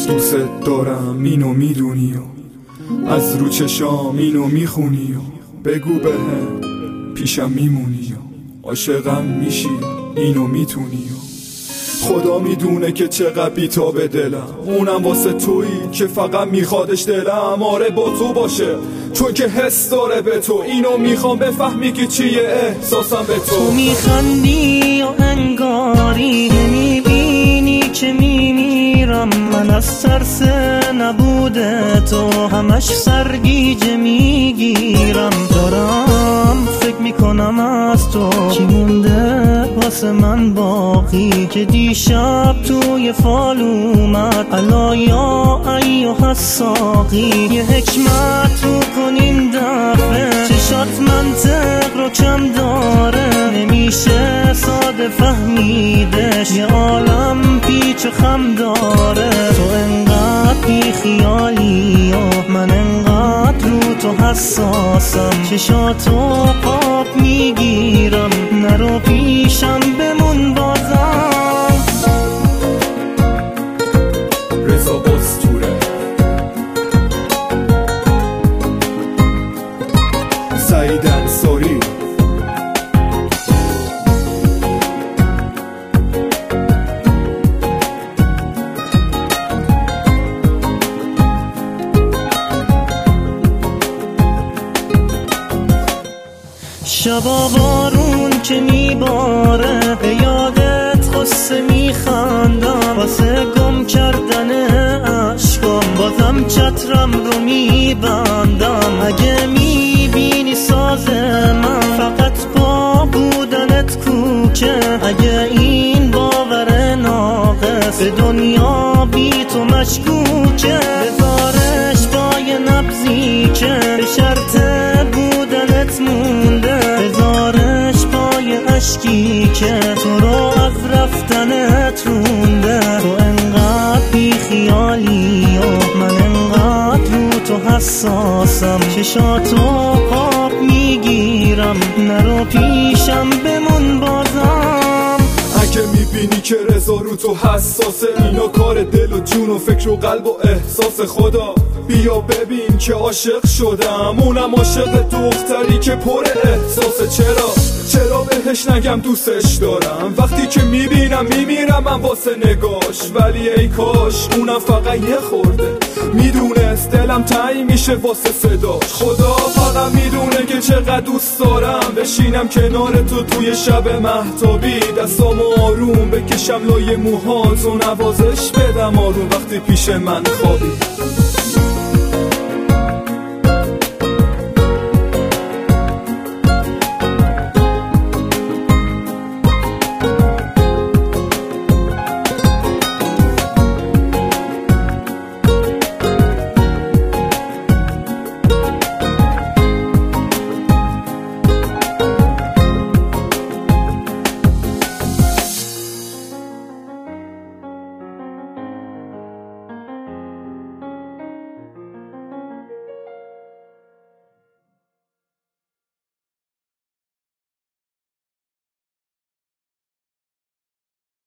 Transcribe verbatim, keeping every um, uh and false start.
هنوز دوست دارم اینو میدونی و از رو چشام اینو میخونی و بگو بهم پیشم میمونی و عاشقم میشی اینو میتونی و خدا میدونه که چقدر بی‌تاب دلم، اونم واسه تویی که فقط میخوادش دلم. آره با تو باشه چون که حس داره به تو، اینو میخوام بفهمی که چیه احساسم به تو. تو میخندی و انگاری نمیبینی که میمیرم، من از ترس نبوده تو همش سرگیجه میگیرم. دارم فکر میکنم از تو کی مونده واسه من باقی، که دیشب توی فال اومد الا یا ایها الساقی. یه حکمت تو کنیم دفعه، چشات منطق رو کم داره، نمیشه ساده فهمیدش، یه عالم پیچ و خم داره. تو انقدر بی خیالی و من انقدر رو تو حساسم، چشاتو قاب میگیرم، نرو پیشم بمون بازم. رضا اسطوره، سعید انصاری. شبا بارون که میباره به یادت خسته میخندم، واسه گم کردن عشقام بازم چترم رو میبندم. اگه میبینی ساز من فقط با بودنت کوچه، اگه این باور ناقص به دنیا بی تو مشکوکه، بذارش با یه نبضی که به شرط بودنت مونده، بذارش با یه عشقی که تو رو از رفتنت رونده. تو انقدر بی خیالی و من انقدر رو تو حساسم، چشاتو قاب میگیرم، نرو پیشم بمون بازم. اگه میبینی که رضا رو تو حساسه، اینا کار دل و جون و فکر و قلب و احساس. خدا بیا ببین که عاشق شدم، اونم عاشق دختری که پر احساسه. چرا چرا بهش نگم دوستش دارم، وقتی که میبینم میمیرم من واسه نگاش. ولی ای کاش اونم فقط یه خورده میدونست دلم تنگ میشه واسه صداش. خدا فقط میدونه که چقدر دوست دارم بشینم کنار تو توی شب مهتابی، دستامو آروم بکشم لای موهات و نوازش بدم آروم وقتی پیش من خوابی.